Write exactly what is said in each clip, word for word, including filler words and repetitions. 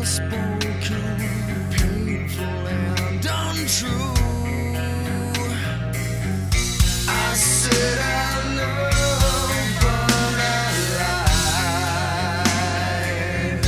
unspoken, painful and untrue. I said I love, but I lied.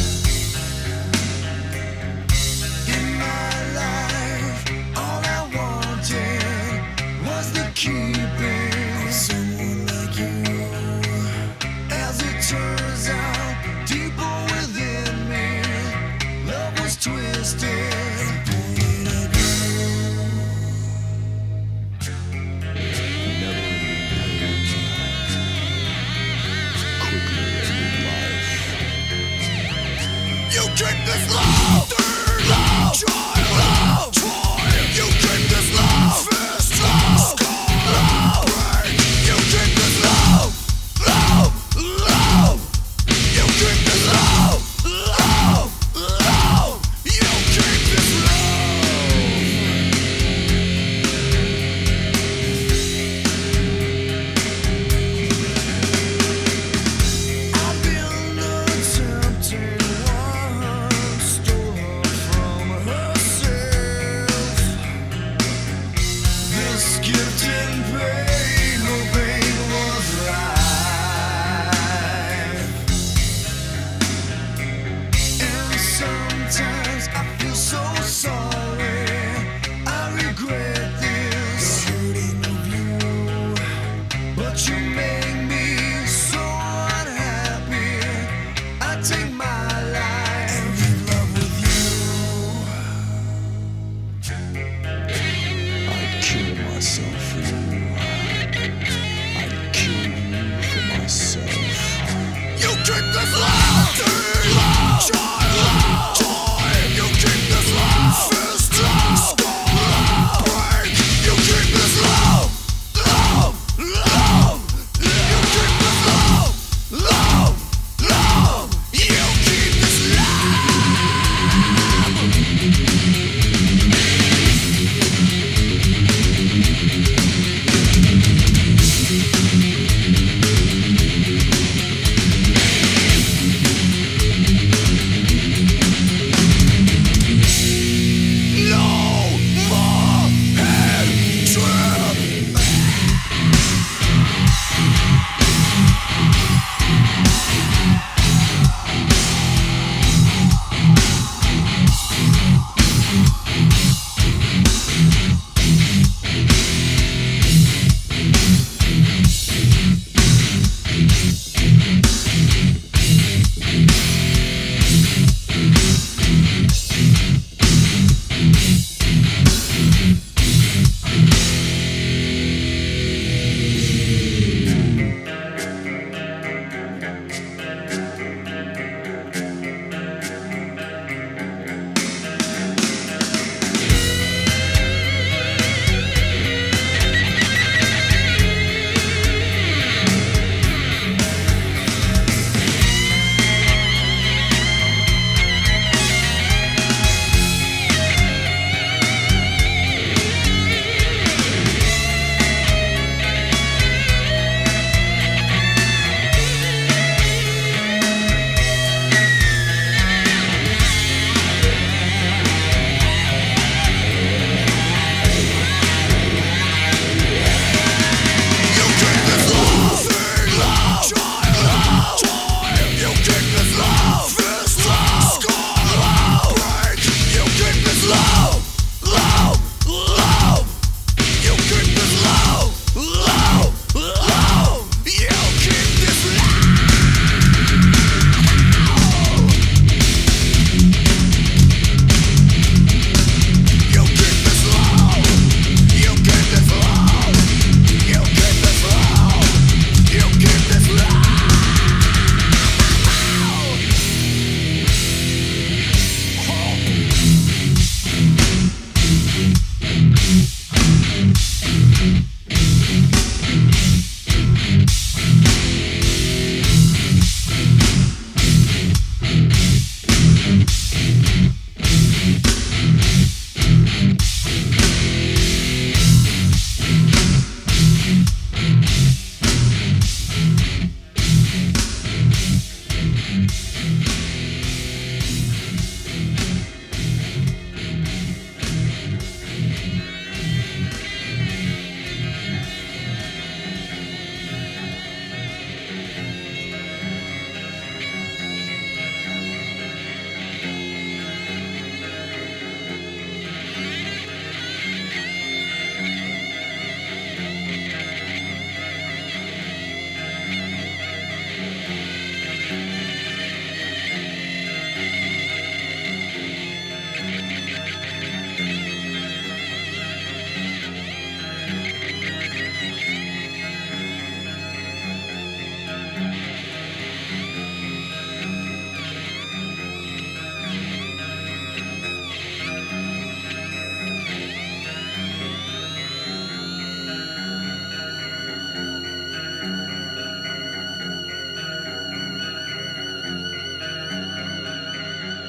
In my life, all I wanted was the keeping of someone like you. As it turns out, deeper within me, love was twisted. You keep this love, third love, child love, toy. You keep this love, fist love, scar love, break. You keep this love, love, love. You keep this love, love, love. You keep this I've been attempting. Gift and pain, no pain was life. And sometimes I feel so sorry. I regret this hurting of you, but you make me so unhappy. I take my life and live love with you. I'd kill myself for you. I'd kill you for myself. You keep this love, love,